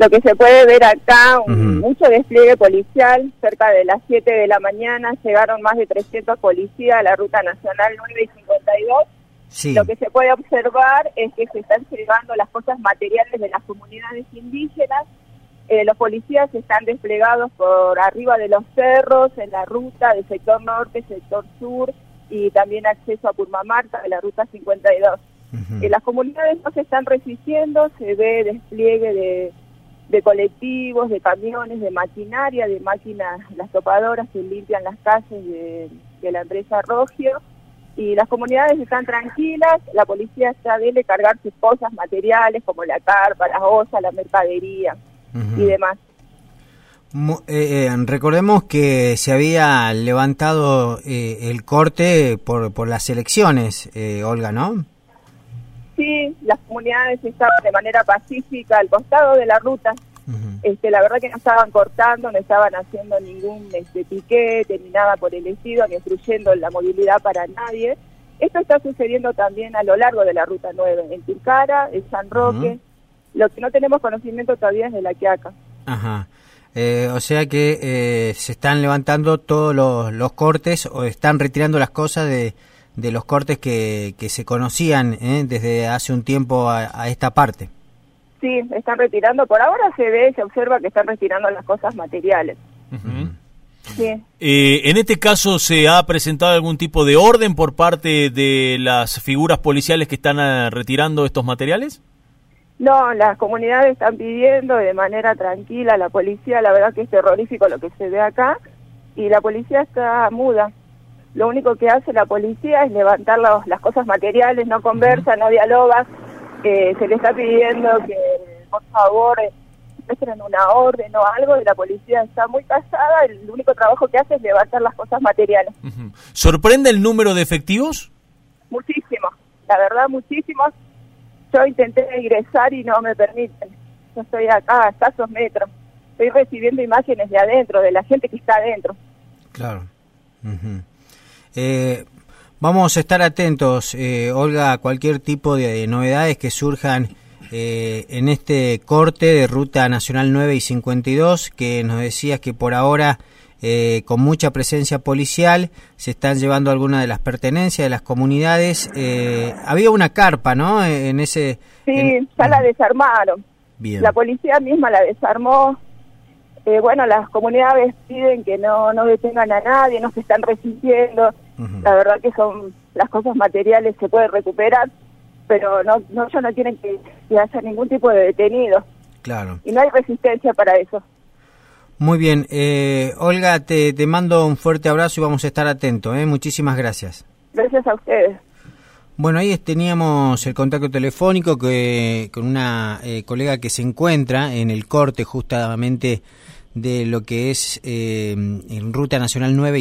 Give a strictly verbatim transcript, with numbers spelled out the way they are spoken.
Lo que se puede ver acá, un, Uh-huh. mucho despliegue policial, cerca de las siete de la mañana llegaron más de trescientos policías a la Ruta Nacional nueve y cincuenta y dos. Sí. Lo que se puede observar es que se están llevando las cosas materiales de las comunidades indígenas. Eh, los policías están desplegados por arriba de los cerros, en la ruta del sector norte, sector sur, y también acceso a Purmamarca de la Ruta cincuenta y dos. Uh-huh. Eh, las comunidades no se están resistiendo, se ve despliegue de, de colectivos, de camiones, de maquinaria, de máquinas, las topadoras que limpian las calles de, de la empresa Rogio, y las comunidades están tranquilas. La policía está de cargar sus cosas materiales como la carpa, las ollas, la mercadería uh-huh. y demás. Eh, eh, recordemos que se había levantado eh, el corte por, por las elecciones, eh, Olga, ¿no? Sí, las comunidades estaban de manera pacífica al costado de la ruta. Uh-huh. Este, la verdad que no estaban cortando, no estaban haciendo ningún este, piquete ni nada por el estilo, ni obstruyendo la movilidad para nadie. Esto está sucediendo también a lo largo de la Ruta nueve, en Tilcara, en San Roque. Uh-huh. Lo que no tenemos conocimiento todavía es de La Quiaca. Ajá. Eh, o sea que eh, se están levantando todos los, los cortes o están retirando las cosas de, de los cortes que, que se conocían eh, desde hace un tiempo a, a esta parte. Sí, están retirando. Por ahora se ve, se observa que están retirando las cosas materiales. Uh-huh. Sí. Eh, ¿En este caso se ha presentado algún tipo de orden por parte de las figuras policiales que están uh, retirando estos materiales? No, las comunidades están pidiendo de manera tranquila. La policía, la verdad que es terrorífico lo que se ve acá, y la policía está muda. Lo único que hace la policía es levantar los, las cosas materiales, no conversa, uh-huh. no dialoga. Eh, se le está pidiendo que, por favor, eh, muestren una orden o algo, y la policía está muy callada. El único trabajo que hace es levantar las cosas materiales. Uh-huh. ¿Sorprende el número de efectivos? Muchísimo, la verdad, muchísimos. Yo intenté ingresar y no me permiten. Yo estoy acá a escasos metros. Estoy recibiendo imágenes de adentro, de la gente que está adentro. Claro. Uh-huh. Eh, vamos a estar atentos, eh, Olga, a cualquier tipo de, de novedades que surjan eh, en este corte de Ruta Nacional nueve y cincuenta y dos, que nos decías que por ahora, eh, con mucha presencia policial, se están llevando algunas de las pertenencias de las comunidades. Eh, había una carpa, ¿no? En ese. Sí, en... ya la desarmaron. Bien. La policía misma la desarmó. Eh, bueno, las comunidades piden que no, no detengan a nadie, no se están resistiendo. Uh-huh. La verdad que son las cosas materiales, se pueden recuperar, pero no, no ellos no quieren que, que haya ningún tipo de detenido. Claro. Y no hay resistencia para eso. Muy bien. Eh, Olga, te, te mando un fuerte abrazo y vamos a estar atentos. ¿eh? Muchísimas gracias. Gracias a ustedes. Bueno, ahí teníamos el contacto telefónico que, con una eh, colega que se encuentra en el corte justamente de lo que es eh, en Ruta Nacional nueve.